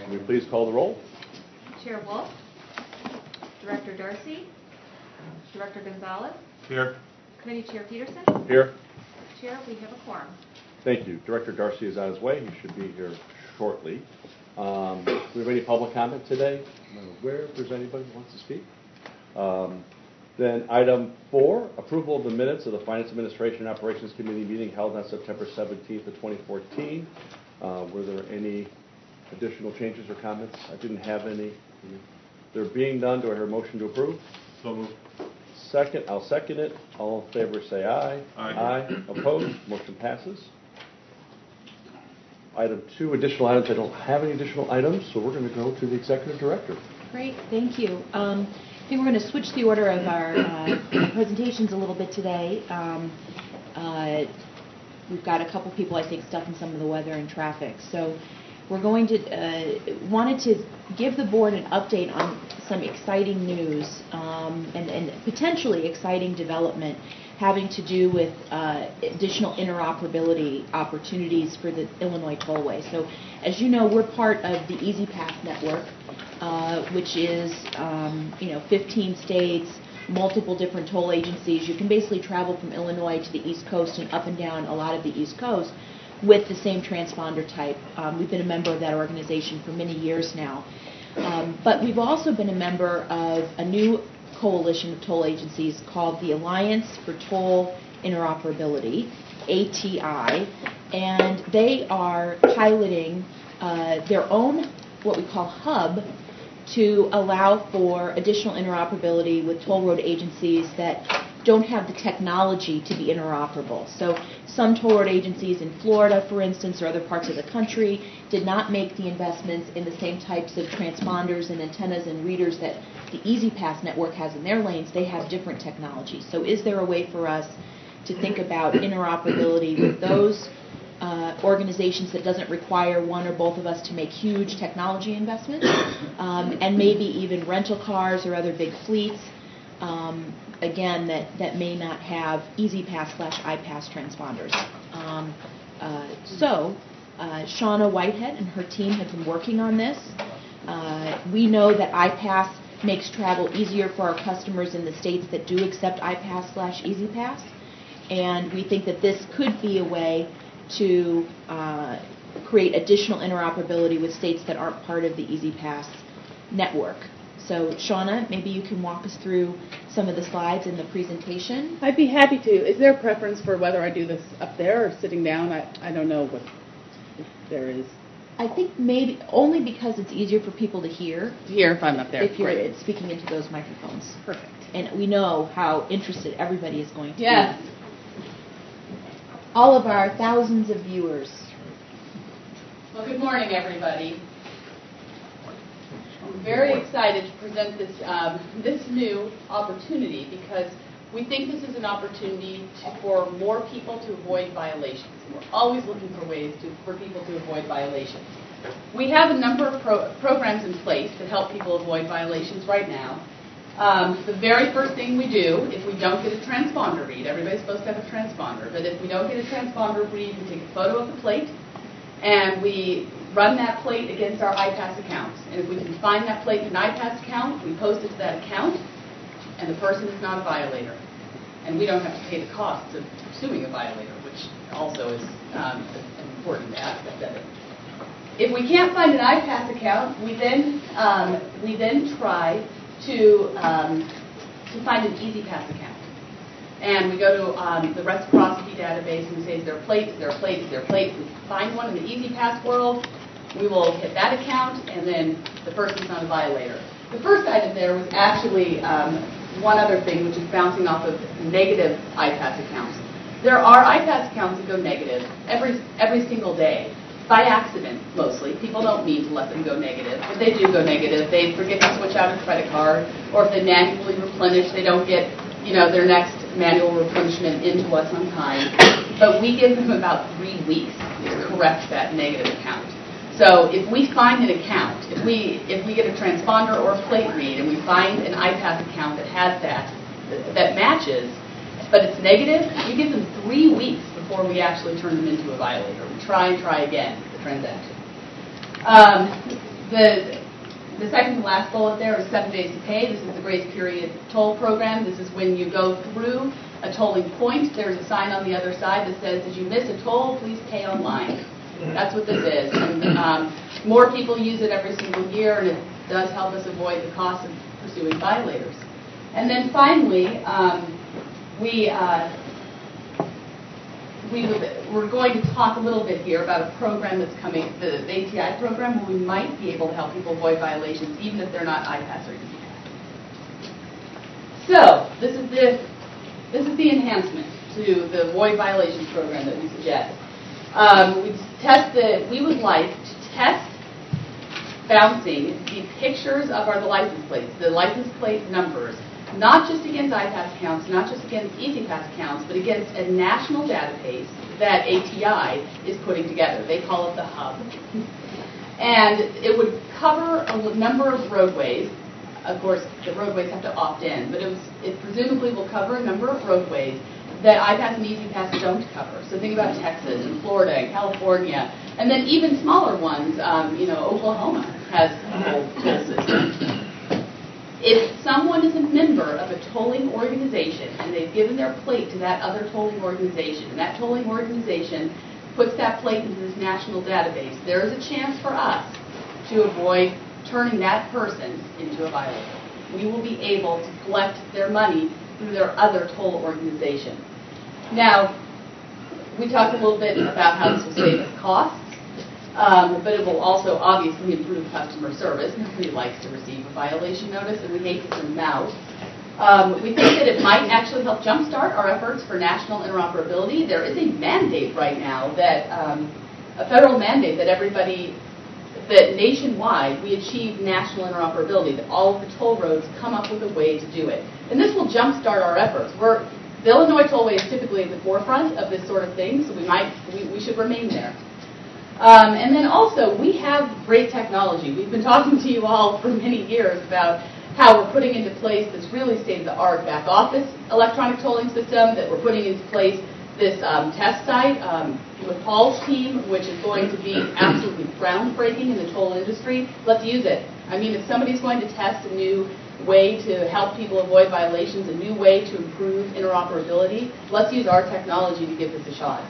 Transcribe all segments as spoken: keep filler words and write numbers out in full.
Can we please call the roll? Chair Wolf, Director Darcy, Director Gonzalez. Here. Committee Chair Peterson. Here. Chair, we have a quorum. Thank you. Director Darcy is on his way. He should be here shortly. Um, do we have any public comment today? I'm not aware if there's anybody who wants to speak. Um, then item four, approval of the minutes of the Finance Administration and Operations Committee meeting held on September seventeenth of twenty fourteen. Uh, were there any additional changes or comments? I didn't have any. There being none, do I hear a motion to approve? So moved. Second, I'll second it. All in favor say aye. Aye. Aye. Opposed? Motion passes. Item two, additional items. I don't have any additional items, so we're going to go to the Executive Director. Great, thank you. Um, I think we're going to switch the order of our uh, presentations a little bit today. Um, uh, we've got a couple people, I think, stuck in some of the weather and traffic. So we're going to, uh, wanted to give the board an update on some exciting news um, and, and potentially exciting development having to do with uh, additional interoperability opportunities for the Illinois Tollway. So as you know, we're part of the E-ZPass network, uh, which is um, you know, fifteen states, multiple different toll agencies. You can basically travel from Illinois to the East Coast and up and down a lot of the East Coast with the same transponder type. Um, we've been a member of that organization for many years now. Um, but we've also been a member of a new coalition of toll agencies called the Alliance for Toll Interoperability, A T I, and they are piloting uh, their own, what we call hub, to allow for additional interoperability with toll road agencies that don't have the technology to be interoperable. So some toll road agencies in Florida, for instance, or other parts of the country did not make the investments in the same types of transponders and antennas and readers that the E-ZPass network has in their lanes. They have different technology. So is there a way for us to think about interoperability with those uh, organizations that doesn't require one or both of us to make huge technology investments, um, and maybe even rental cars or other big fleets, um, again, that, that may not have E-ZPass slash I-Pass transponders. Um, uh, so uh, Shauna Whitehead and her team have been working on this. Uh, we know that I-Pass makes travel easier for our customers in the states that do accept I-Pass slash E-ZPass, and we think that this could be a way to uh, create additional interoperability with states that aren't part of the E-ZPass network. So, Shauna, maybe you can walk us through some of the slides in the presentation. I'd be happy to. Is there a preference for whether I do this up there or sitting down? I, I don't know what if there is. I think maybe only because it's easier for people to hear. To hear if I'm up there. If you're Great. speaking into those microphones. Perfect. And we know how interested everybody is going to yes. be. All of our thousands of viewers. Well, good morning, everybody. I'm very excited to present this um, this new opportunity because we think this is an opportunity to, for more people to avoid violations. We're always looking for ways to, for people to avoid violations. We have a number of pro programs in place that help people avoid violations right now. Um, the very first thing we do, if we don't get a transponder read, everybody's supposed to have a transponder, but if we don't get a transponder read, we take a photo of the plate and we run that plate against our I-Pass accounts. And if we can find that plate in an I-Pass account, we post it to that account, and the person is not a violator. And we don't have to pay the costs of pursuing a violator, which also is um, an important aspect of it. If we can't find an I-Pass account, we then um, we then try to um, to find an E-ZPass account. And we go to um, the reciprocity database and we say, is there plates, is there plates, is there plates? We find one in the E-ZPass world, we will hit that account, and then the person's not a violator. The first item there was actually um, one other thing, which is bouncing off of negative I-Pass accounts. There are I-Pass accounts that go negative every every single day, by accident mostly. People don't mean to let them go negative, but they do go negative. They forget to switch out a credit card, or if they manually replenish, they don't get, you know, their next manual replenishment into us on time. But we give them about three weeks to correct that negative account. So if we find an account, if we if we get a transponder or a plate read and we find an I-Pass account that has that, that matches, but it's negative, we give them three weeks before we actually turn them into a violator. We try and try again the transaction. Um, the the second to last bullet there is seven days to pay. This is the grace period toll program. This is when you go through a tolling point. There's a sign on the other side that says, "Did you miss a toll? Please pay online." That's what this is. And um, more people use it every single year, and it does help us avoid the cost of pursuing violators. And then finally, um, we. Uh, We would, we're going to talk a little bit here about a program that's coming, the A T I program, where we might be able to help people avoid violations even if they're not I PASS or EasyPass. So this is the this is the enhancement to the avoid violations program that we suggest. Um, we test the we would like to test bouncing the pictures of our the license plates, the license plate numbers. Not just against I PASS accounts, not just against EasyPass accounts, but against a national database that A T I is putting together. They call it the hub. And it would cover a number of roadways. Of course, the roadways have to opt in, but it, was, it presumably will cover a number of roadways that I PASS and EasyPass don't cover. So think about Texas and Florida and California, and then even smaller ones. Um, you know, Oklahoma has a whole toll system. If someone is a member of a tolling organization and they've given their plate to that other tolling organization, and that tolling organization puts that plate into this national database, there is a chance for us to avoid turning that person into a violator. We will be able to collect their money through their other toll organization. Now, we talked a little bit about how this will save us costs. Um, but it will also obviously improve customer service. Nobody likes to receive a violation notice, and we hate to turn them out. Um, we think that it might actually help jumpstart our efforts for national interoperability. There is a mandate right now that, um, a federal mandate that everybody, that nationwide we achieve national interoperability, that all of the toll roads come up with a way to do it. And this will jumpstart our efforts. We're, the Illinois Tollway is typically at the forefront of this sort of thing, so we might, we, we should remain there. Um, and then also, we have great technology. We've been talking to you all for many years about how we're putting into place this really state-of-the-art back office electronic tolling system, that we're putting into place this um, test site um, with Paul's team, which is going to be absolutely groundbreaking in the toll industry. Let's use it. I mean, if somebody's going to test a new way to help people avoid violations, a new way to improve interoperability, let's use our technology to give this a shot.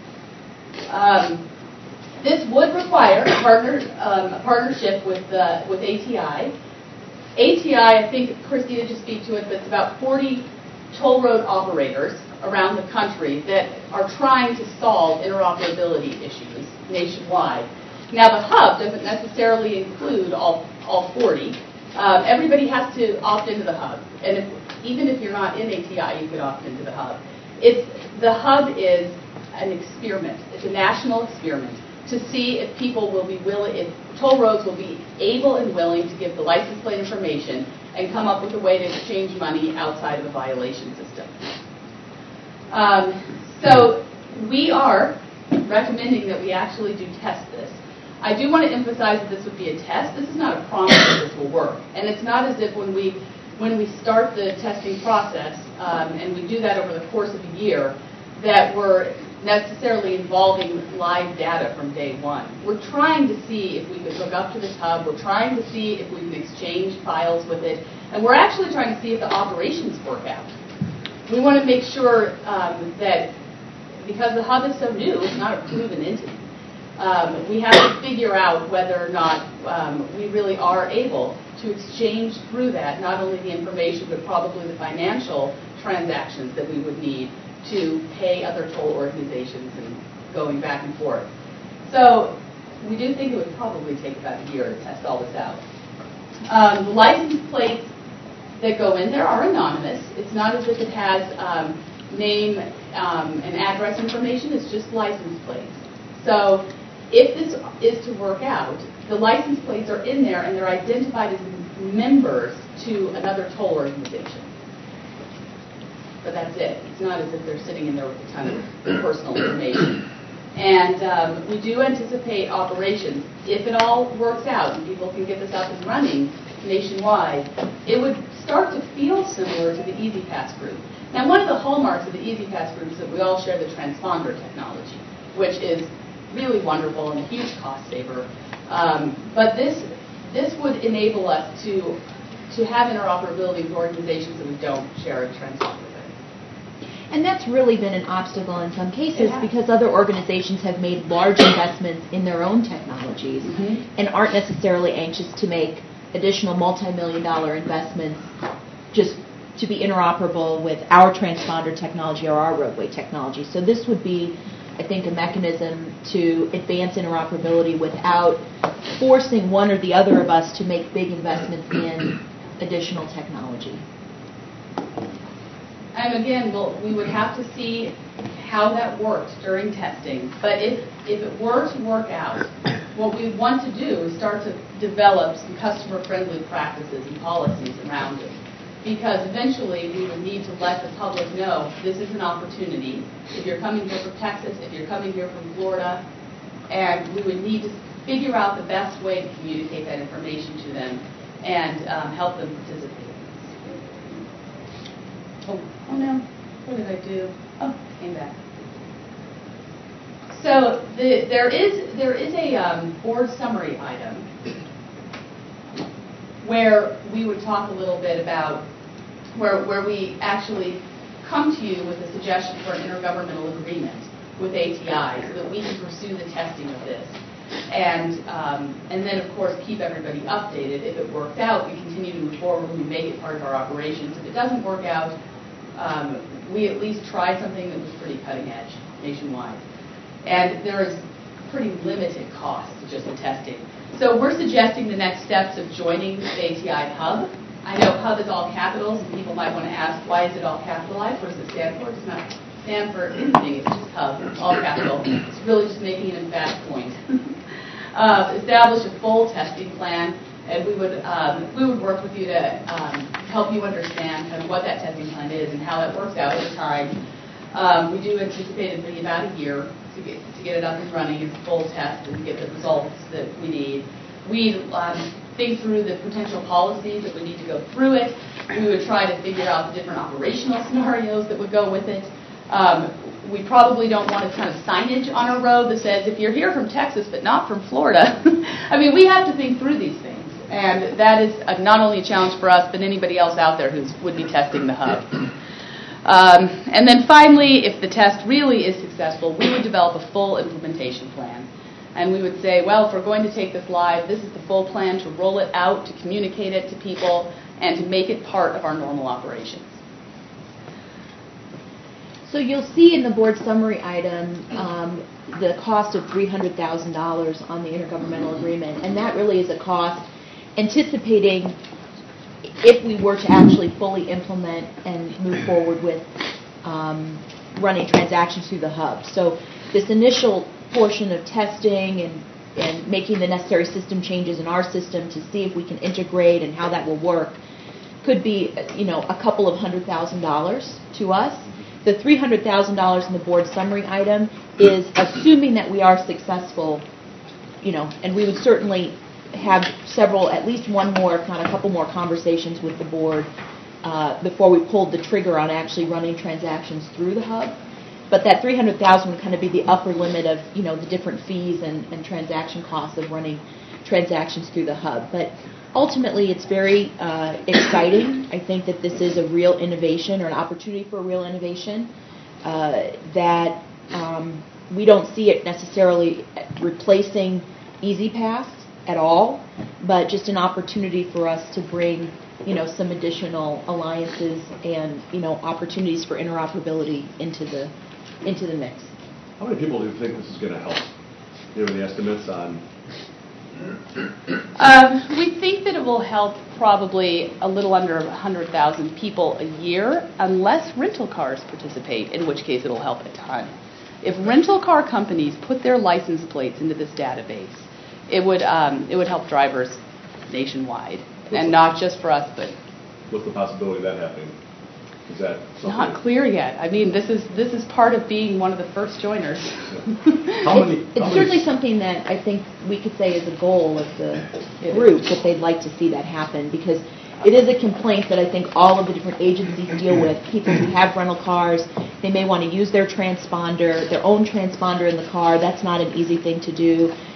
Um, This would require a, partner, um, a partnership with uh, with A T I. A T I, I think Christy did just speak to it, but it's about forty toll road operators around the country that are trying to solve interoperability issues nationwide. Now, the hub doesn't necessarily include all, all forty. Um, everybody has to opt into the hub. And if, even if you're not in A T I, you could opt into the hub. It's, the hub is an experiment. It's a national experiment to see if people will be willing, if toll roads will be able and willing to give the license plate information and come up with a way to exchange money outside of the violation system. Um, so we are recommending that we actually do test this. I do want to emphasize that this would be a test. This is not a promise that this will work. And it's not as if when we, when we start the testing process, um, and we do that over the course of a year, that we're necessarily involving live data from day one. We're trying to see if we could hook up to this hub. We're trying to see if we can exchange files with it. And we're actually trying to see if the operations work out. We want to make sure um, that, because the hub is so new, it's not a proven entity. Um, we have to figure out whether or not um, we really are able to exchange through that not only the information, but probably the financial transactions that we would need to pay other toll organizations and going back and forth. So we do think it would probably take about a year to test all this out. Um, the license plates that go in there are anonymous. It's not as if it has um, name um, and address information. It's just license plates. So if this is to work out, the license plates are in there and they're identified as members to another toll organization. But that's it. It's not as if they're sitting in there with a ton of personal information. And um, we do anticipate operations. If it all works out and people can get this up and running nationwide, it would start to feel similar to the EasyPass group. Now, one of the hallmarks of the EasyPass group is that we all share the transponder technology, which is really wonderful and a huge cost saver. Um, but this this would enable us to to have interoperability with organizations that we don't share a transponder with. And that's really been an obstacle in some cases It has. because other organizations have made large investments in their own technologies Mhm. and aren't necessarily anxious to make additional multi-million dollar investments just to be interoperable with our transponder technology or our roadway technology. So this would be, I think, a mechanism to advance interoperability without forcing one or the other of us to make big investments in additional technology. And again, we'll, we would have to see how that worked during testing. But if, if it were to work out, what we want to do is start to develop some customer-friendly practices and policies around it. Because eventually we would need to let the public know this is an opportunity. If you're coming here from Texas, if you're coming here from Florida, and we would need to figure out the best way to communicate that information to them and um, help them participate. Oh, oh no, what did I do? Oh, came back. So the, there is there is a um, board summary item where we would talk a little bit about where where we actually come to you with a suggestion for an intergovernmental agreement with A T I so that we can pursue the testing of this. And um, and then, of course, keep everybody updated. If it works out, we continue to move forward and we make it part of our operations. If it doesn't work out, um, we at least tried something that was pretty cutting edge nationwide. And there is pretty limited cost to just the testing. So we're suggesting the next steps of joining the A T I Hub. I know Hub is all capitals, and people might want to ask, why is it all capitalized? What does it stand for? It does not stand for anything. It's just Hub. It's all capital. It's really just making an emphatic point. uh, establish a full testing plan, and we would um, we would work with you to um, help you understand kind of what that testing plan is and how that works out over time. Um, we do anticipate it being about a year to get to get it up and running as a full test and get the results that we need. We um, think through the potential policies that we need to go through it. We would try to figure out the different operational scenarios that would go with it. Um, we probably don't want a ton of signage on a road that says, if you're here from Texas but not from Florida. I mean, we have to think through these things. And that is a, not only a challenge for us, but anybody else out there who would be testing the hub. Um, and then finally, if the test really is successful, we would develop a full implementation plan. And we would say, well, if we're going to take this live, this is the full plan to roll it out, to communicate it to people, and to make it part of our normal operations. So you'll see in the board summary item um, the cost of three hundred thousand dollars on the intergovernmental agreement, and that really is a cost anticipating if we were to actually fully implement and move forward with um, running transactions through the hub. So this initial portion of testing and, and making the necessary system changes in our system to see if we can integrate and how that will work could be, you know, a couple of hundred thousand dollars to us. The three hundred thousand dollars in the board summary item is assuming that we are successful, you know, and we would certainly have several, at least one more, if not a couple more conversations with the board uh, before we pulled the trigger on actually running transactions through the hub. But that three hundred thousand dollars would kind of be the upper limit of, you know, the different fees and, and transaction costs of running transactions through the hub. But ultimately, it's very uh, exciting. I think that this is a real innovation or an opportunity for a real innovation uh, that um, we don't see it necessarily replacing E-ZPass at all, but just an opportunity for us to bring, you know, some additional alliances and, you know, opportunities for interoperability into the into the mix. How many people do you think this is going to help? Do you have any estimates on? Um, we think that it will help probably a little under one hundred thousand people a year, unless rental cars participate, in which case it will help a ton. If rental car companies put their license plates into this database, it would um, it would help drivers nationwide, and not just for us, but What's the possibility of that happening? Is that something? not clear yet. I mean, this is this is part of being one of the first joiners. How many? It's, it's how certainly many, something that I think we could say is a goal of the group, that they'd like to see that happen, because it is a complaint that I think all of the different agencies deal with. People who have rental cars, they may want to use their transponder, their own transponder in the car. That's not an easy thing to do.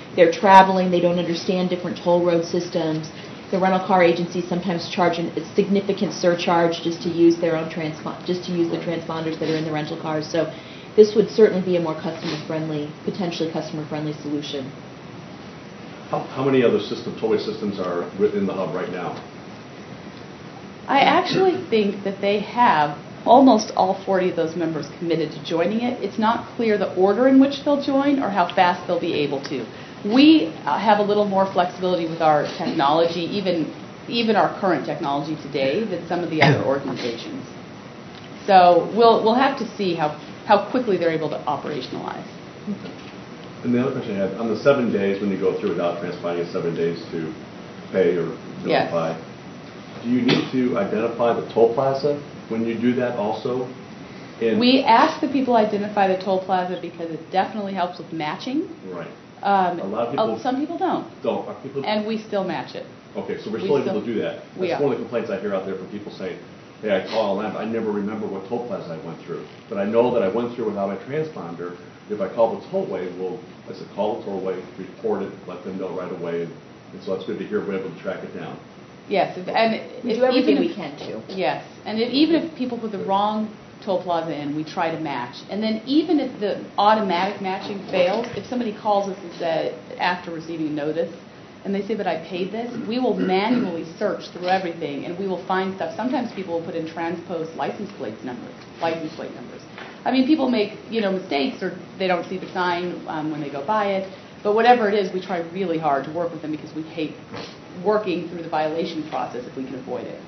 they're traveling, they don't understand different toll road systems. The rental car agencies sometimes charge an- a significant surcharge just to use their own transpon- just to use the transponders that are in the rental cars. So this would certainly be a more customer-friendly, potentially customer-friendly solution. How, how many other system, tollway systems are within the hub right now? I actually think that they have almost all forty of those members committed to joining it. It's not clear the order in which they'll join or how fast they'll be able to. We uh, have a little more flexibility with our technology, even even our current technology today, than some of the other organizations. So we'll we'll have to see how, how quickly they're able to operationalize. And the other question I had, on the seven days when you go through without transpiling, seven days to pay or notify, Yes. do you need to identify the toll plaza when you do that also? And We ask that people identify the toll plaza because it definitely helps with matching. Right. Um, A lot of people- uh, some people don't, Don't, are people... and we still match it. Okay, so we're we still able still- to do that. we That's are. one of the complaints I hear out there from people saying, hey, I call L M, I never remember what toll plaza I went through. But I know that I went through without my transponder. If I call the tollway, well, I said, call the tollway, report it, let them know right away. And, and so that's good to hear we're able to track it down. Yes, if- and We if- do everything even we if- can to. Yes, and if, even if people put the wrong toll plaza in, we try to match. And then even if the automatic matching fails, if somebody calls us and said, after receiving notice, and they say, but I paid this, we will manually search through everything, and we will find stuff. Sometimes people will put in transposed license plate numbers, license plate numbers. I mean, people make, you know, mistakes, or they don't see the sign um, when they go by it. But whatever it is, we try really hard to work with them because we hate working through the violation process if we can avoid it.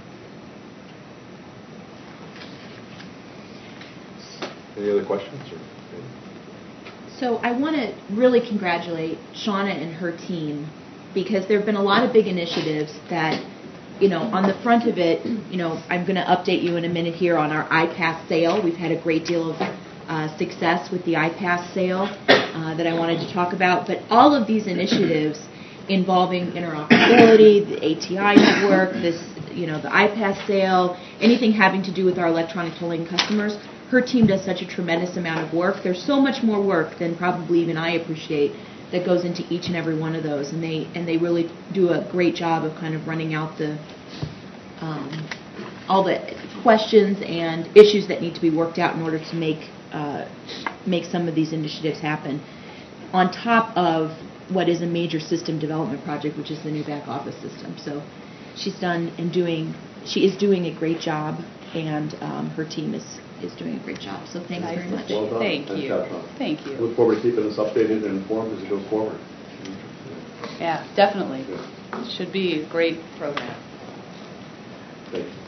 Any other questions? Or? So I want to really congratulate Shauna and her team because there have been a lot of big initiatives that, you know, on the front of it, you know, I'm going to update you in a minute here on our iPass sale. We've had a great deal of uh, success with the iPass sale uh, that I wanted to talk about. But all of these initiatives involving interoperability, the A T I network, this, you know, the iPass sale, anything having to do with our electronic tolling customers, her team does such a tremendous amount of work. There's so much more work than probably even I appreciate that goes into each and every one of those, and they and they really do a great job of kind of running out the um, all the questions and issues that need to be worked out in order to make uh, make some of these initiatives happen. On top of what is a major system development project, which is the new back office system. So she's done and doing she is doing a great job, and um, her team is. is doing a great job. So thanks Nice very to much. see. Well done. Thank Nice you. job, Tom. Thank you. Look forward to keeping us updated and informed as it goes forward. Yeah, definitely. Good. Should be a great program. Thank you.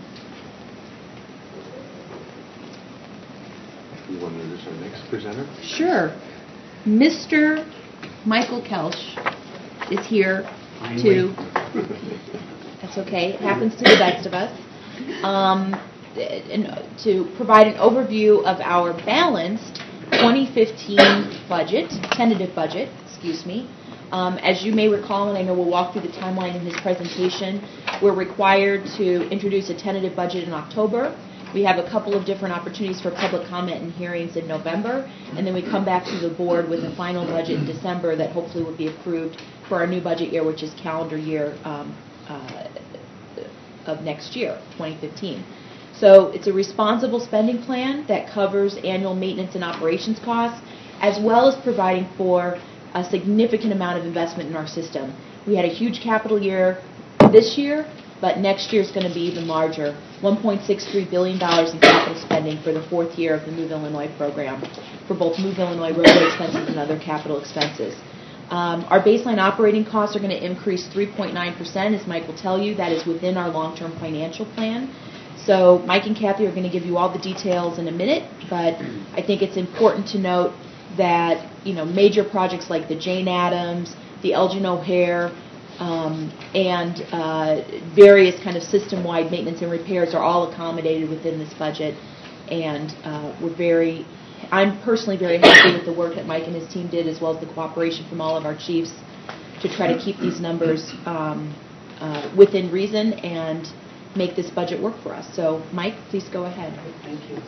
You want to introduce our next presenter? Sure. Mister Michael Kelch is here to, that's okay, it happens to the best of us, um, and to provide an overview of our balanced twenty fifteen budget, tentative budget, excuse me. Um, as you may recall, and I know we'll walk through the timeline in his presentation, we're required to introduce a tentative budget in October. We have a couple of different opportunities for public comment and hearings in November, and then we come back to the board with a final budget in December that hopefully will be approved for our new budget year, which is calendar year um, uh, of next year, twenty fifteen. So it's a responsible spending plan that covers annual maintenance and operations costs, as well as providing for a significant amount of investment in our system. We had a huge capital year this year, but next year is going to be even larger. one point six three billion dollars in capital spending for the fourth year of the Move Illinois program for both Move Illinois roadway expenses and other capital expenses. Um, our baseline operating costs are going to increase three point nine percent, as Mike will tell you. That is within our long-term financial plan. So Mike and Kathy are going to give you all the details in a minute, but I think it's important to note that, you know, major projects like the Jane Addams, the Elgin O'Hare, um, and uh, various kind of system-wide maintenance and repairs are all accommodated within this budget. And uh, we're very, I'm personally very happy with the work that Mike and his team did, as well as the cooperation from all of our chiefs to try to keep these numbers um, uh, within reason and make this budget work for us. So, Mike, please go ahead. Thank you.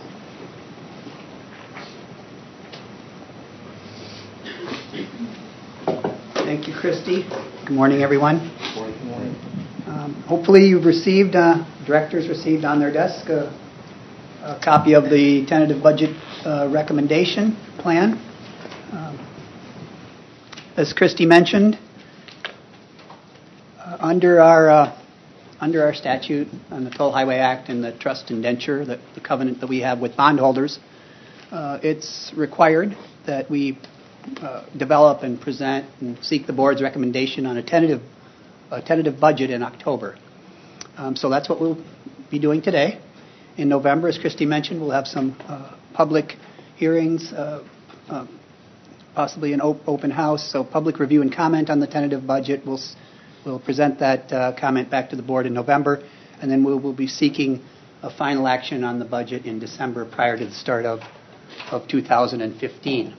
Thank you, Christy. Good morning, everyone. Good morning. Um, hopefully you've received, uh, directors received on their desk a, a copy of the tentative budget uh, recommendation plan. Um, as Christy mentioned, uh, under our uh, under our statute on the Toll Highway Act and the trust indenture, the, the covenant that we have with bondholders, uh, it's required that we uh, develop and present and seek the board's recommendation on a tentative a tentative budget in October. Um, so that's what we'll be doing today. In November, as Christy mentioned, we'll have some uh, public hearings, uh, uh, possibly an op- open house, so public review and comment on the tentative budget. We'll We'll present that uh, comment back to the board in November, and then we will be seeking a final action on the budget in December prior to the start of, of two thousand fifteen.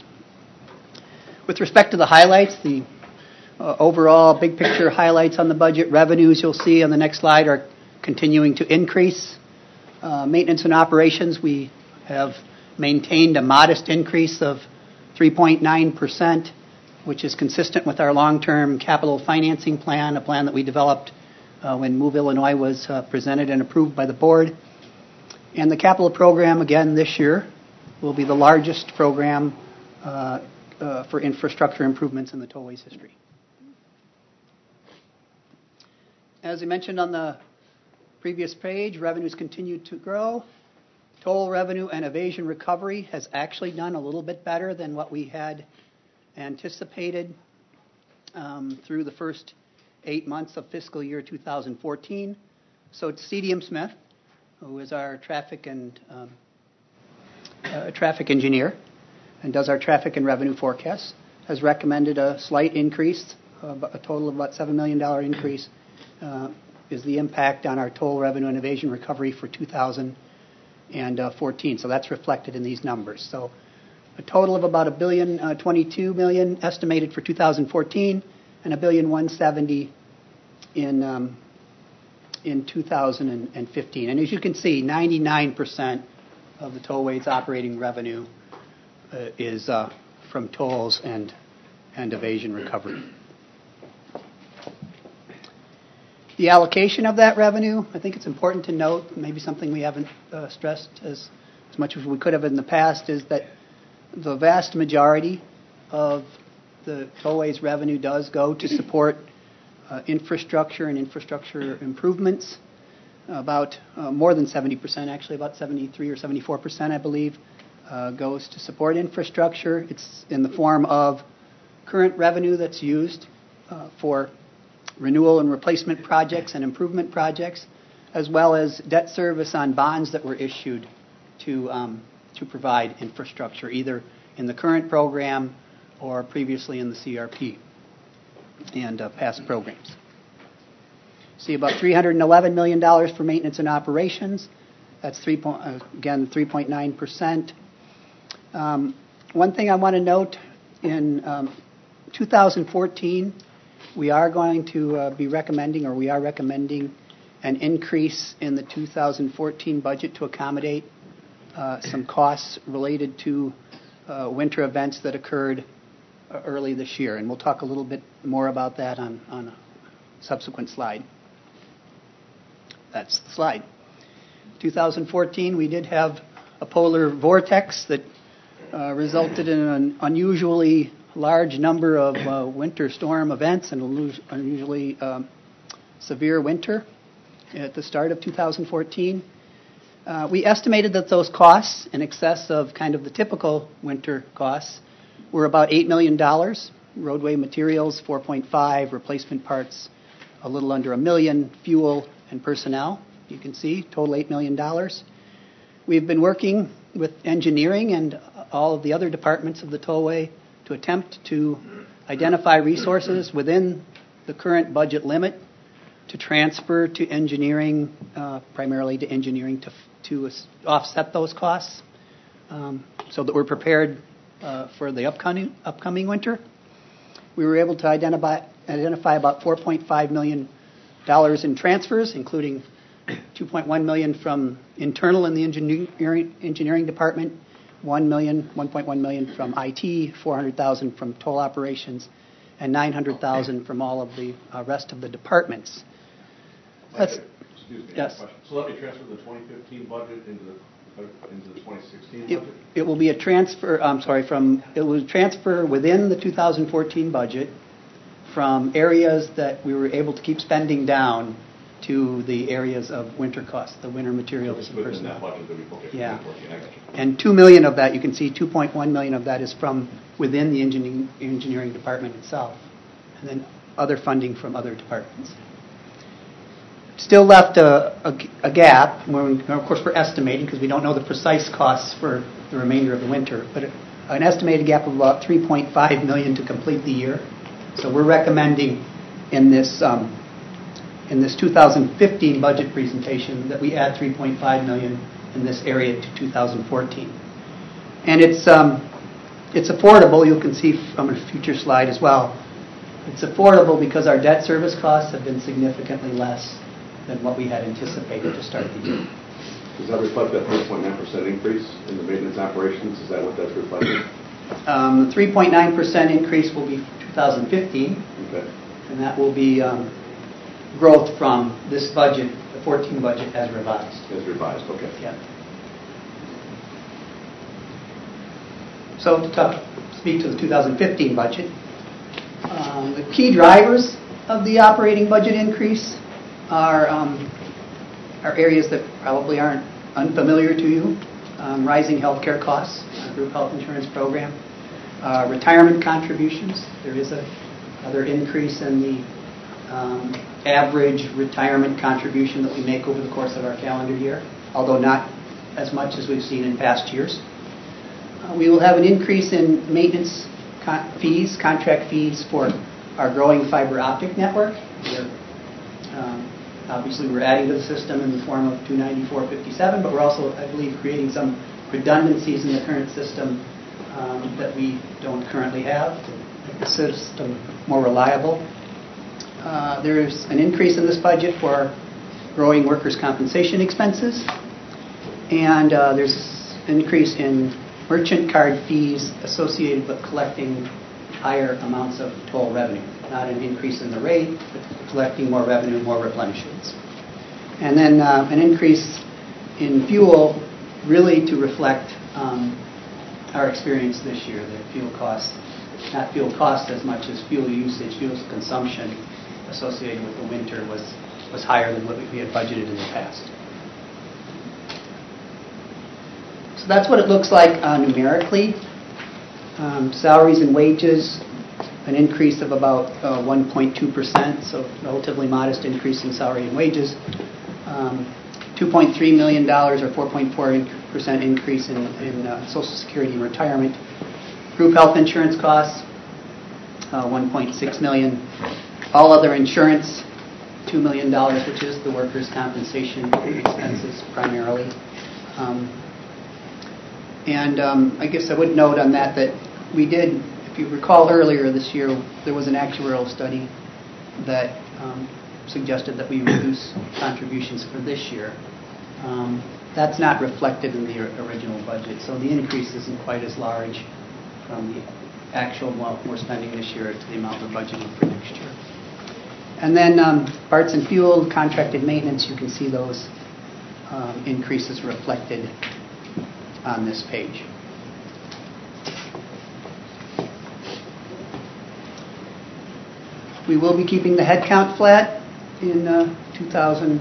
With respect to the highlights, the uh, overall big picture highlights on the budget, revenues you'll see on the next slide are continuing to increase. Uh, maintenance and operations, we have maintained a modest increase of three point nine percent. Which is consistent with our long-term capital financing plan, a plan that we developed uh, when Move Illinois was uh, presented and approved by the board. And the capital program, again, this year, will be the largest program uh, uh, for infrastructure improvements in the tollway's history. As I mentioned on the previous page, revenues continue to grow. Toll revenue and evasion recovery has actually done a little bit better than what we had anticipated um, through the first eight months of fiscal year two thousand fourteen. So it's C D M Smith, who is our traffic and um, uh, traffic engineer and does our traffic and revenue forecasts, has recommended a slight increase, uh, a total of about seven million dollars increase uh, is the impact on our toll revenue and evasion recovery for two thousand fourteen. So that's reflected in these numbers. So a total of about a billion, uh, twenty-two million estimated for two thousand fourteen, and a billion one seventy in um, in two thousand fifteen. And as you can see, ninety-nine percent of the tollway's operating revenue uh, is uh, from tolls and and evasion recovery. The allocation of that revenue, I think it's important to note, maybe something we haven't uh, stressed as as much as we could have in the past, is that the vast majority of the tollway's revenue does go to support uh, infrastructure and infrastructure improvements. About uh, more than seventy percent, actually about seventy-three or seventy-four percent, I believe, uh, goes to support infrastructure. It's in the form of current revenue that's used uh, for renewal and replacement projects and improvement projects, as well as debt service on bonds that were issued to um, to provide infrastructure, either in the current program or previously in the C R P and uh, past programs. See about three hundred eleven million dollars for maintenance and operations. That's three point, uh, again three point nine percent. Um, one thing I want to note, in um, two thousand fourteen, we are going to uh, be recommending, or we are recommending, an increase in the two thousand fourteen budget to accommodate Uh, some costs related to uh, winter events that occurred uh, early this year. And we'll talk a little bit more about that on, on a subsequent slide. That's the slide. two thousand fourteen, we did have a polar vortex that uh, resulted in an unusually large number of uh, winter storm events and an unusually um, severe winter at the start of two thousand fourteen. Uh, we estimated that those costs, in excess of kind of the typical winter costs, were about eight million dollars. Roadway materials, four point five, replacement parts, a little under a million, fuel and personnel. You can see, total eight million dollars. We've been working with engineering and all of the other departments of the tollway to attempt to identify resources within the current budget limit to transfer to engineering, uh, primarily to engineering, to to offset those costs, um, so that we're prepared uh, for the upcoming upcoming winter. We were able to identify identify about four point five million dollars in transfers, including two point one million dollars from internal in the engineering engineering department, one million, one point one million dollars from I T, four hundred thousand dollars from toll operations, and nine hundred thousand dollars from all of the uh, rest of the departments. That's, Excuse me. yes. Question. So let me transfer the twenty fifteen budget into the, uh, into the twenty sixteen It, budget? it will be a transfer, I'm sorry, from, it will transfer within the two thousand fourteen budget from areas that we were able to keep spending down to the areas of winter costs, the winter materials It's and within that personnel. budget that we, okay, Yeah. twenty fourteen, I got you. And two million of that, you can see two point one million of that is from within the engineering, engineering department itself. And then other funding from other departments. Still left a, a, a gap, where we, of course we're estimating because we don't know the precise costs for the remainder of the winter, but an estimated gap of about three point five million to complete the year. So we're recommending in this um, in this two thousand fifteen budget presentation that we add three point five million in this area to two thousand fourteen. And it's um, it's affordable. You can see from a future slide as well. It's affordable because our debt service costs have been significantly less than what we had anticipated to start the year. Does that reflect that three point nine percent increase in the maintenance operations? Is that what that's reflecting? Um, the three point nine percent increase will be two thousand fifteen, Okay. and that will be um, growth from this budget, the fourteen budget as revised. As revised, okay. Yeah. So to talk, speak to the two thousand fifteen budget, um, the key drivers of the operating budget increase are, um, are areas that probably aren't unfamiliar to you. Um, rising health care costs, uh, group health insurance program, uh, retirement contributions. There is a other increase in the um, average retirement contribution that we make over the course of our calendar year, although not as much as we've seen in past years. Uh, we will have an increase in maintenance con- fees, contract fees for our growing fiber optic network. We're, um, obviously, we're adding to the system in the form of two ninety-four fifty-seven, but we're also, I believe, creating some redundancies in the current system um, that we don't currently have to make the system more reliable. Uh, there's an increase in this budget for growing workers' compensation expenses, and uh, there's an increase in merchant card fees associated with collecting higher amounts of toll revenue. Not an increase in the rate, but collecting more revenue, more replenishments. And then uh, an increase in fuel, really to reflect um, our experience this year, the fuel costs, not fuel costs as much as fuel usage, fuel consumption associated with the winter was, was higher than what we had budgeted in the past. So that's what it looks like uh, numerically. Um, salaries and wages, an increase of about uh, one point two percent, so relatively modest increase in salary and wages. Um, two point three million dollars or four point four percent increase in, in uh, Social Security and retirement. Group health insurance costs, uh, one point six million dollars. All other insurance, two million dollars, which is the workers' compensation expenses primarily. Um, and um, I guess I would note on that that we did, if you recall earlier this year, there was an actuarial study that um, suggested that we reduce contributions for this year. Um, that's not reflected in the original budget, so the increase isn't quite as large from the actual amount we're spending this year to the amount we're budgeting for next year. And then um, parts and fuel, contracted maintenance, you can see those um, increases reflected on this page. We will be keeping the head count flat in uh, two thousand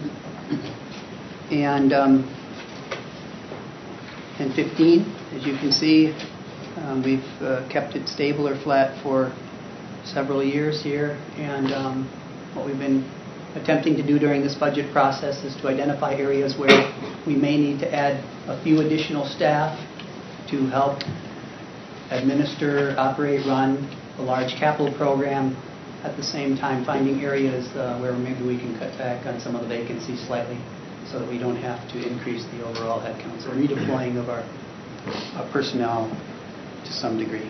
fifteen. As you can see, um, we've uh, kept it stable or flat for several years here. And um, what we've been attempting to do during this budget process is to identify areas where we may need to add a few additional staff to help administer, operate, run a large capital program, at the same time finding areas uh, where maybe we can cut back on some of the vacancies slightly so that we don't have to increase the overall headcount. So redeploying of our, our personnel to some degree.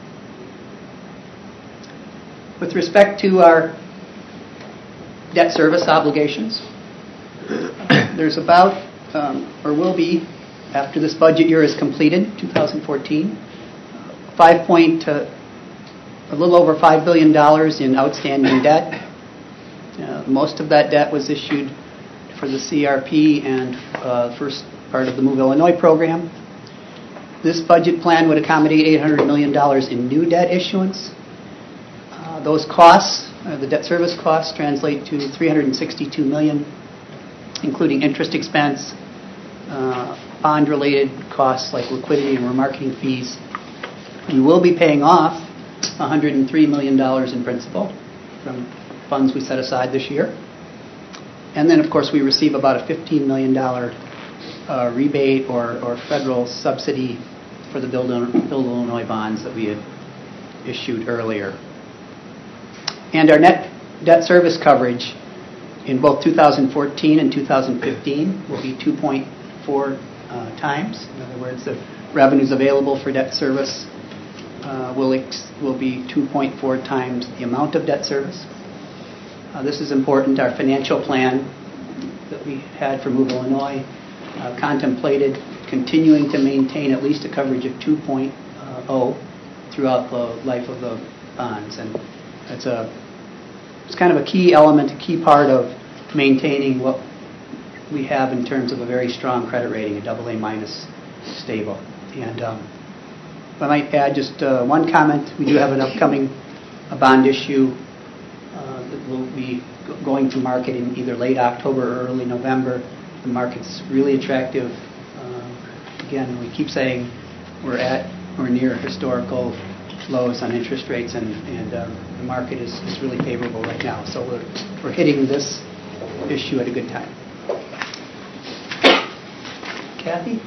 With respect to our debt service obligations, there's about, um, or will be, after this budget year is completed, two thousand fourteen, five point a little over five billion dollars in outstanding debt. Uh, most of that debt was issued for the C R P and uh, first part of the Move Illinois program. This budget plan would accommodate eight hundred million dollars in new debt issuance. Uh, those costs, uh, the debt service costs, translate to three hundred sixty-two million dollars, including interest expense, uh, bond-related costs like liquidity and remarketing fees. We will be paying off one hundred three million dollars in principal from funds we set aside this year. And then, of course, we receive about a fifteen million dollars uh, rebate or, or federal subsidy for the Build, Build Illinois bonds that we had issued earlier. And our net debt service coverage in both two thousand fourteen and two thousand fifteen will be two point four uh, times. In other words, the revenues available for debt service uh, will, ex- will be two point four times the amount of debt service. Uh, this is important. Our financial plan that we had for Move Illinois uh, contemplated continuing to maintain at least a coverage of two point oh throughout the life of the bonds. And that's a it's kind of a key element, a key part of maintaining what we have in terms of a very strong credit rating, a double A minus stable. And um, if I might add just uh, one comment, we do have an upcoming a bond issue uh, that will be go- going to market in either late October or early November. The market's really attractive. Uh, again, we keep saying we're at or near historical lows on interest rates, and, and um, the market is, is really favorable right now. So we're, we're hitting this issue at a good time. Kathy?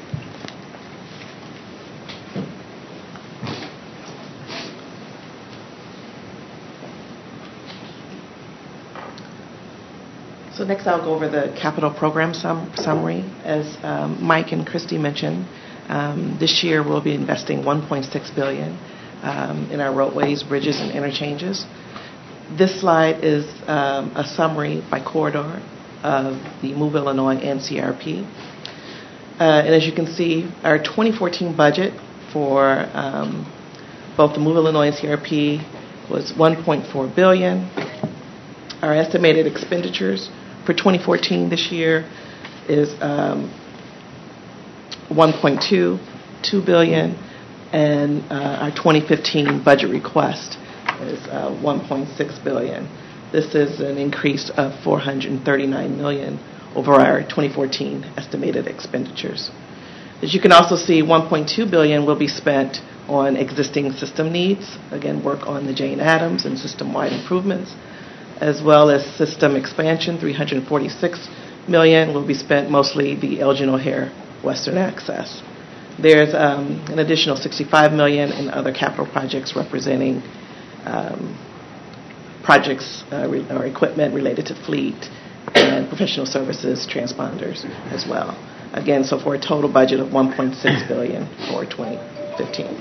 So next I'll go over the capital program sum- summary. As um, Mike and Christy mentioned, um, this year we'll be investing one point six billion dollars um, in our roadways, bridges, and interchanges. This slide is um, a summary by corridor of the Move Illinois and C R P. Uh, and as you can see, our twenty fourteen budget for um, both the Move Illinois and C R P was one point four billion dollars. Our estimated expenditures for twenty fourteen this year is um, one point two billion dollars, and uh, our twenty fifteen budget request is uh, one point six billion dollars. This is an increase of four hundred thirty-nine million dollars over our twenty fourteen estimated expenditures. As you can also see, one point two billion dollars will be spent on existing system needs, again, work on the Jane Addams and system-wide improvements, as well as system expansion. Three hundred forty-six million dollars will be spent mostly the Elgin O'Hare Western Access. There's um, an additional sixty-five million dollars in other capital projects representing um, projects uh, re- or equipment related to fleet and professional services, transponders as well. Again, so for a total budget of one point six billion dollars for twenty fifteen.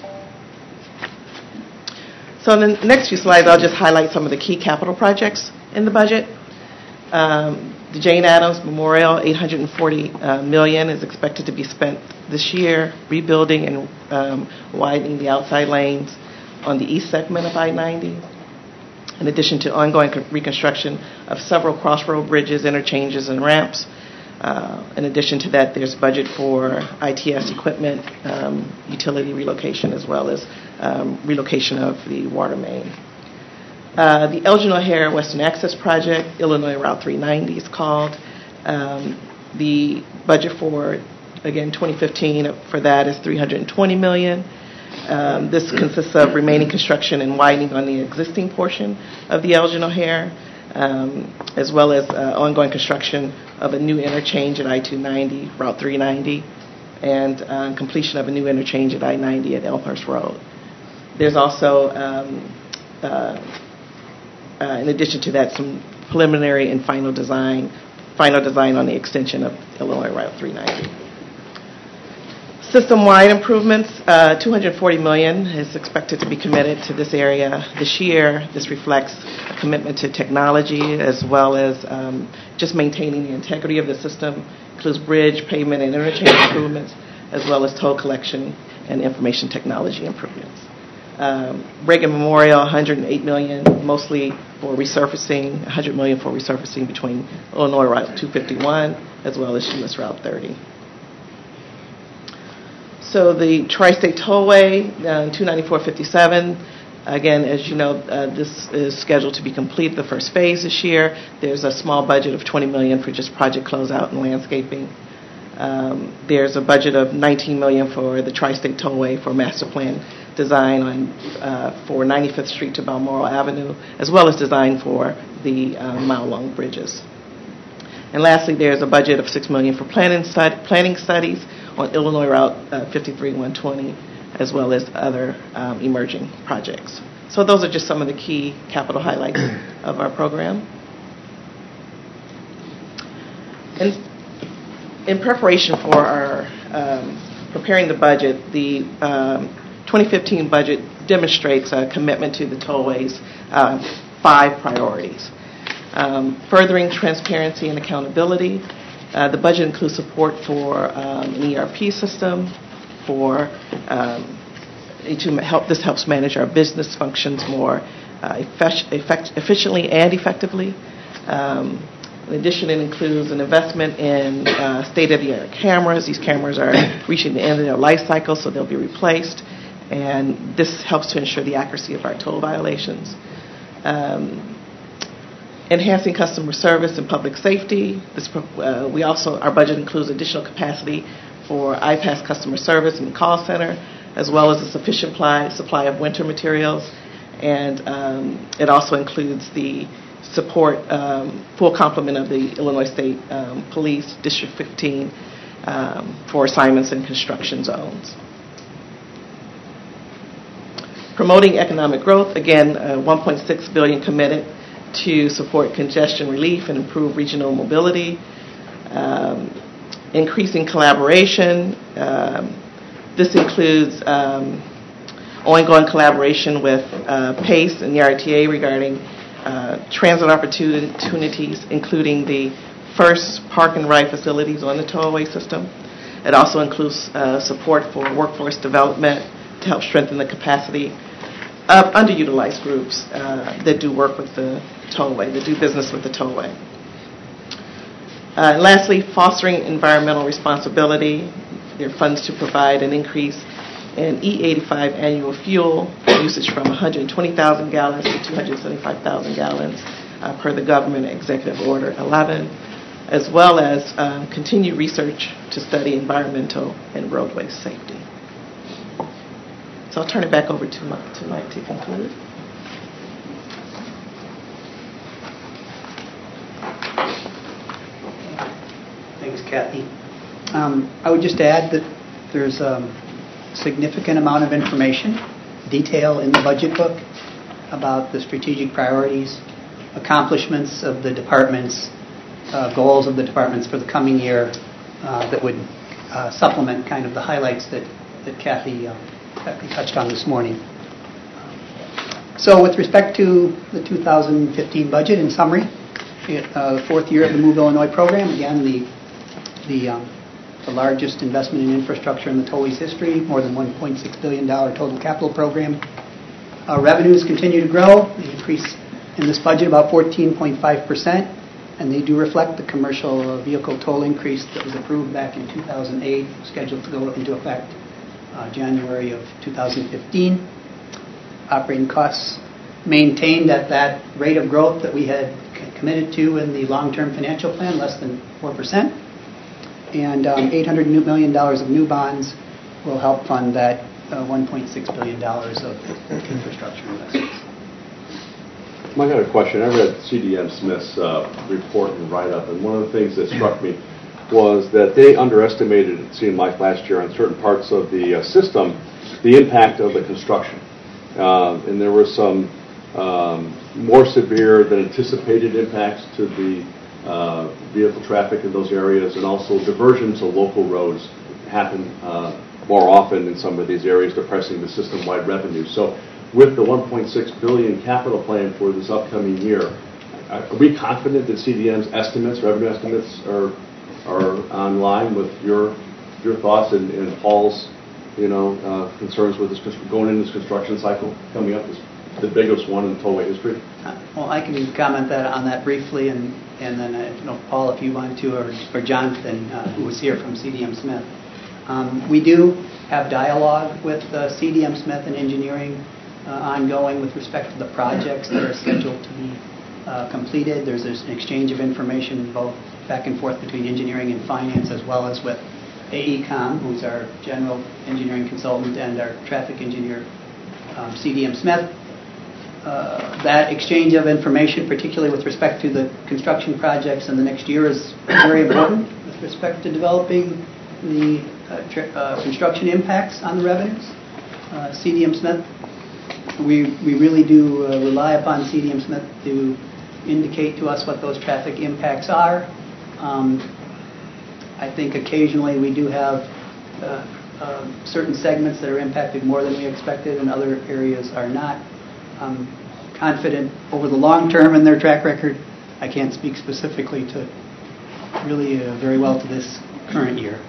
So in the next few slides, I'll just highlight some of the key capital projects in the budget. Um, the Jane Addams Memorial, eight hundred forty uh, million dollars is expected to be spent this year, rebuilding and um, widening the outside lanes on the east segment of I ninety, in addition to ongoing co- reconstruction of several crossroad bridges, interchanges, and ramps. Uh, in addition to that, there's budget for I T S equipment, um, utility relocation, as well as um, relocation of the water main. Uh, the Elgin O'Hare Western Access Project, Illinois Route three ninety is called. Um, the budget for, again, twenty fifteen for that is three hundred twenty million dollars. Um, this consists of remaining construction and widening on the existing portion of the Elgin O'Hare, um, as well as uh, ongoing construction of a new interchange at I two ninety, Route three ninety, and uh, completion of a new interchange at I ninety at Elmhurst Road. There's also, um, uh, uh, in addition to that, some preliminary and final design, final design on the extension of Illinois Route three ninety. System-wide improvements, uh, two hundred forty million dollars is expected to be committed to this area this year. This reflects a commitment to technology as well as um, just maintaining the integrity of the system. Includes bridge, pavement, and interchange improvements, as well as toll collection and information technology improvements. Um, Reagan Memorial, one hundred eight million dollars, mostly for resurfacing, one hundred million dollars for resurfacing between Illinois Route two fifty-one as well as U S Route thirty. So the Tri-State Tollway, uh, two ninety-four fifty-seven, again, as you know, uh, this is scheduled to be complete the first phase this year. There's a small budget of twenty million dollars for just project closeout and landscaping. Um, there's a budget of nineteen million dollars for the Tri-State Tollway for master plan design on uh, for ninety-fifth Street to Balmoral Avenue, as well as design for the uh, mile-long bridges. And lastly, there's a budget of six million dollars for planning, stud- planning studies on Illinois Route uh, fifty-three one twenty, as well as other um, emerging projects. So those are just some of the key capital highlights of our program. And in preparation for our um, preparing the budget, the um, twenty fifteen budget demonstrates a commitment to the tollway's uh, five priorities. Um, furthering transparency and accountability. Uh, the budget includes support for um, an E R P system, for um, to help. This helps manage our business functions more uh, effect, effect, efficiently and effectively. Um, in addition, it includes an investment in uh, state-of-the-art cameras. These cameras are reaching the end of their life cycle, so they'll be replaced. And this helps to ensure the accuracy of our toll violations. Um, enhancing customer service and public safety. This, uh, we also, our budget includes additional capacity for I PASS customer service and call center, as well as a sufficient supply, supply of winter materials. And um, it also includes the support, um, full complement of the Illinois State um, Police, District fifteen, um, for assignments in construction zones. Promoting economic growth, again, uh, one point six billion dollars committed to support congestion relief and improve regional mobility. Um, increasing collaboration. Um, this includes um, ongoing collaboration with uh, PACE and the R T A regarding uh, transit opportunities, including the first park and ride facilities on the tollway system. It also includes uh, support for workforce development to help strengthen the capacity of underutilized groups uh, that do work with the tollway, that do business with the tollway. Uh, and lastly, fostering environmental responsibility. There are funds to provide an increase in E eighty-five annual fuel usage from one hundred twenty thousand gallons to two hundred seventy-five thousand gallons uh, per the government executive order eleven, as well as um, continued research to study environmental and roadway safety. So I'll turn it back over to Mike to, Mike to conclude. Thanks, Kathy. Um, I would just add that there's a um, significant amount of information, detail in the budget book about the strategic priorities, accomplishments of the departments, uh, goals of the departments for the coming year uh, that would uh, supplement kind of the highlights that, that Kathy, uh, Kathy touched on this morning. So with respect to the two thousand fifteen budget, in summary, uh, the fourth year of the Move Illinois program, again, the the, um, the largest investment in infrastructure in the tollway's history, more than one point six billion dollars total capital program. Uh, revenues continue to grow. They increase in this budget about fourteen point five percent, and they do reflect the commercial vehicle toll increase that was approved back in two thousand eight, scheduled to go into effect uh, January of two thousand fifteen. Operating costs maintained at that rate of growth that we had committed to in the long-term financial plan, less than four percent. And um, eight hundred million dollars of new bonds will help fund that uh, one point six billion dollars of infrastructure investments. I got a question. I read C D M Smith's uh, report and write-up, and one of the things that struck me was that they underestimated, it seemed like last year, on certain parts of the uh, system, the impact of the construction. Uh, and there were some um, more severe than anticipated impacts to the uh, vehicle traffic in those areas, and also diversions of local roads happen uh, more often in some of these areas, depressing the system-wide revenue. So with the one point six billion dollars capital plan for this upcoming year, are we confident that C D M's estimates, revenue estimates, are are on line with your your thoughts and, and Paul's you know, uh, concerns with this cons- going into this construction cycle coming up? Is the biggest one in tollway history? Uh, Well, I can comment that on that briefly, and and then uh, you know, Paul, if you want to, or, or Jonathan, uh, who was here from C D M Smith. Um, we do have dialogue with uh, C D M Smith and engineering uh, ongoing with respect to the projects that are scheduled to be uh, completed. There's, there's an exchange of information both back and forth between engineering and finance, as well as with A E Com, who's our general engineering consultant, and our traffic engineer, um, C D M Smith. Uh, that exchange of information, particularly with respect to the construction projects in the next year, is very important with respect to developing the uh, tra- uh, construction impacts on the revenues. Uh, C D M Smith, we, we really do uh, rely upon C D M Smith to indicate to us what those traffic impacts are. Um, I think occasionally we do have uh, uh, certain segments that are impacted more than we expected and other areas are not. I'm confident over the long term in their track record. I can't speak specifically to really uh, very well to this current year.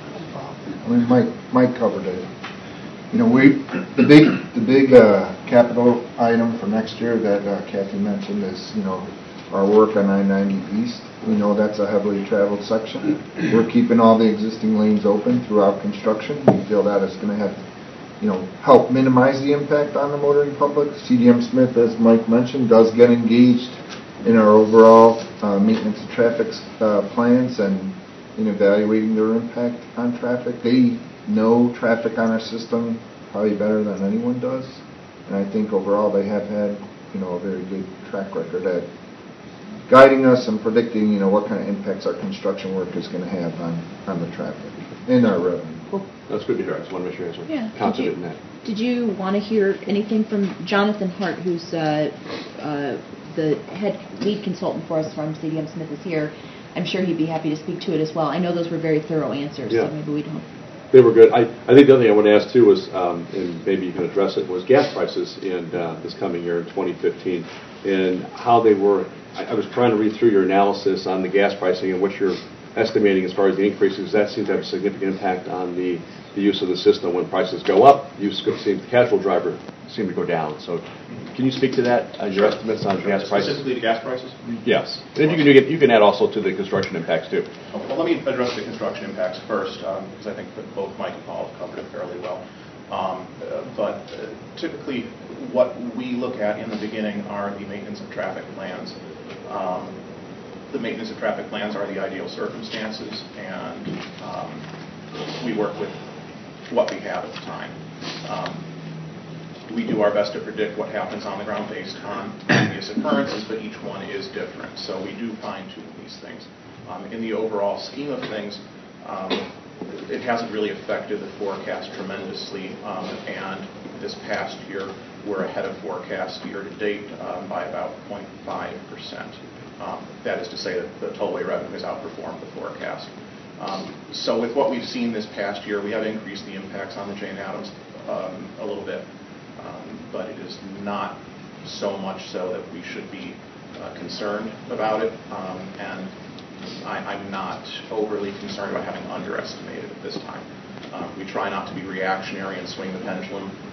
I mean, Mike, Mike covered it. You know, we the big the big uh, capital item for next year that uh, Kathy mentioned is, you know, our work on I ninety East. We know that's a heavily traveled section. We're keeping all the existing lanes open throughout construction. We feel that is going to have, you know, help minimize the impact on the motoring public. C D M Smith, as Mike mentioned, does get engaged in our overall uh, maintenance of traffic uh, plans and in evaluating their impact on traffic. They know traffic on our system probably better than anyone does, and I think overall they have had, you know, a very good track record at guiding us and predicting, you know, what kind of impacts our construction work is going to have on, on the traffic and our revenue. Cool. That's good to hear. I just want to make sure you guys are Yeah. Did confident you, in that. did you want to hear anything from Jonathan Hart, who's uh, uh, the head lead consultant for us from C D M Smith is here? I'm sure he'd be happy to speak to it as well. I know those were very thorough answers, Yeah. so maybe we don't. They were good. I, I think the other thing I want to ask too was, um, and maybe you can address it, was gas prices in uh, this coming year in twenty fifteen and how they were. I, I was trying to read through your analysis on the gas pricing and what you're estimating as far as the increases. That seems to have a significant impact on the, the use of the system. When prices go up, use seems the casual driver seem to go down. So, can you speak to that? Uh, your estimates on gas prices? Specifically to gas prices? Yes. And if you can, you can, you can add also to the construction impacts too. Okay, well, let me address the construction impacts first, um, because I think that both Mike and Paul have covered it fairly well. Um, uh, but uh, typically, what we look at in the beginning are the maintenance of traffic plans. Um, the maintenance of traffic plans are the ideal circumstances, and um, we work with what we have at the time. Um, we do our best to predict what happens on the ground based on previous occurrences, but each one is different. So we do fine-tune these things. Um, in the overall scheme of things, um, it hasn't really affected the forecast tremendously, um, and this past year we're ahead of forecast year to date um, by about zero point five percent. Um, that is to say that the tollway revenue has outperformed the forecast. Um, so with what we've seen this past year, we have increased the impacts on the Jane Addams um, a little bit, um, but it is not so much so that we should be uh, concerned about it, um, and I, I'm not overly concerned about having underestimated at this time. Um, we try not to be reactionary and swing the pendulum